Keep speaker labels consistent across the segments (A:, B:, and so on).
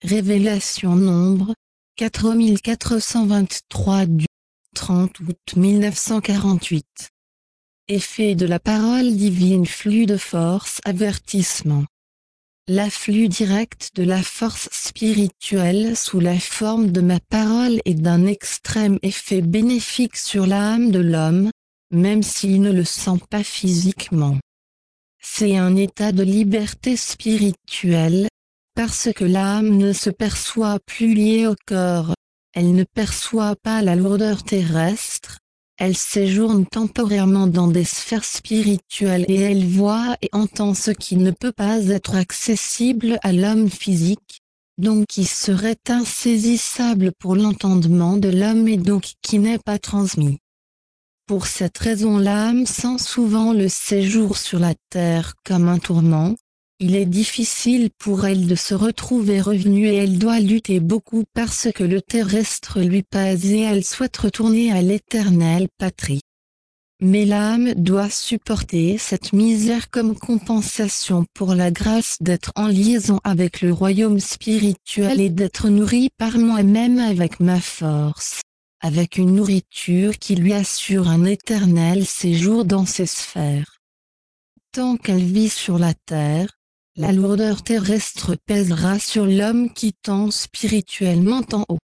A: Révélation Nombre 4423 du 30 août 1948. Effet de la parole divine. Flux de force. Avertissement. L'afflux direct de la force spirituelle sous la forme de ma parole est d'un extrême effet bénéfique sur l'âme de l'homme, même s'il ne le sent pas physiquement. C'est un état de liberté spirituelle, parce que l'âme ne se perçoit plus liée au corps, elle ne perçoit pas la lourdeur terrestre, elle séjourne temporairement dans des sphères spirituelles et elle voit et entend ce qui ne peut pas être accessible à l'homme physique, donc qui serait insaisissable pour l'entendement de l'homme et donc qui n'est pas transmis. Pour cette raison l'âme sent souvent le séjour sur la terre comme un tourment, il est difficile pour elle de se retrouver revenue et elle doit lutter beaucoup parce que le terrestre lui pèse et elle souhaite retourner à l'éternelle patrie. Mais l'âme doit supporter cette misère comme compensation pour la grâce d'être en liaison avec le royaume spirituel et d'être nourrie par moi-même avec ma force, avec une nourriture qui lui assure un éternel séjour dans ces sphères. Tant qu'elle vit sur la terre, la lourdeur terrestre pèsera sur l'homme qui tend spirituellement en haut.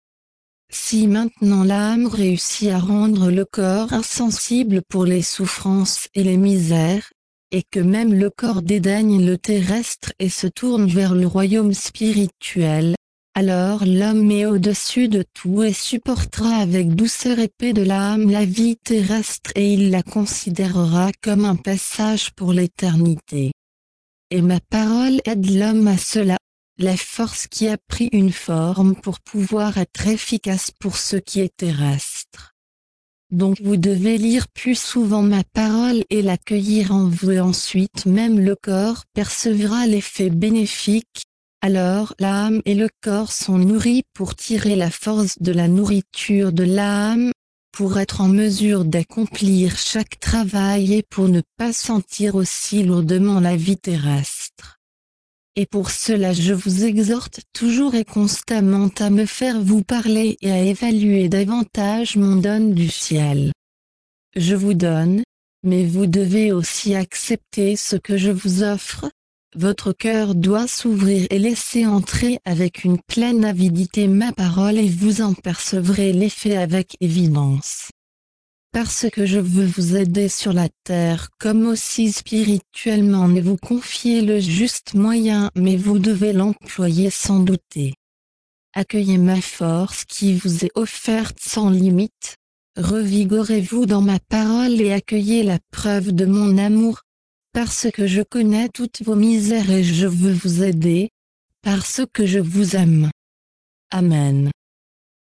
A: Si maintenant l'âme réussit à rendre le corps insensible pour les souffrances et les misères, et que même le corps dédaigne le terrestre et se tourne vers le royaume spirituel, alors l'homme est au-dessus de tout et supportera avec douceur et paix de l'âme la vie terrestre et il la considérera comme un passage pour l'éternité. Et ma parole aide l'homme à cela, la force qui a pris une forme pour pouvoir être efficace pour ce qui est terrestre. Donc vous devez lire plus souvent ma parole et l'accueillir en vous et ensuite même le corps percevra l'effet bénéfique, alors l'âme et le corps sont nourris pour tirer la force de la nourriture de l'âme, pour être en mesure d'accomplir chaque travail et pour ne pas sentir aussi lourdement la vie terrestre. Et pour cela je vous exhorte toujours et constamment à me faire vous parler et à évaluer davantage mon don du ciel. Je vous donne, mais vous devez aussi accepter ce que je vous offre. Votre cœur doit s'ouvrir et laisser entrer avec une pleine avidité ma parole et vous en percevrez l'effet avec évidence. Parce que je veux vous aider sur la terre comme aussi spirituellement et vous confier le juste moyen mais vous devez l'employer sans douter. Accueillez ma force qui vous est offerte sans limite, revigorez-vous dans ma parole et accueillez la preuve de mon amour, parce que je connais toutes vos misères et je veux vous aider, parce que je vous aime. Amen.